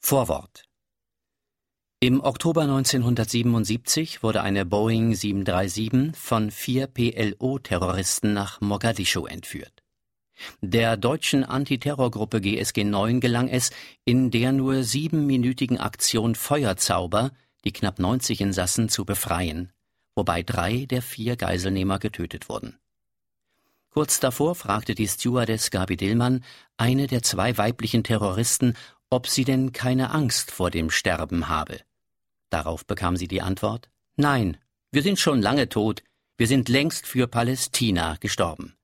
Vorwort. Im Oktober 1977 wurde eine Boeing 737 von 4 PLO-Terroristen nach Mogadischu entführt. Der deutschen Antiterrorgruppe GSG 9 gelang es, in der nur 7-minütigen Aktion Feuerzauber die knapp 90 Insassen zu befreien, wobei 3 der 4 Geiselnehmer getötet wurden. Kurz davor fragte die Stewardess Gabi Dillmann, eine der 2 weiblichen Terroristen, ob sie denn keine Angst vor dem Sterben habe. Darauf bekam sie die Antwort: Nein, wir sind schon lange tot, wir sind längst für Palästina gestorben.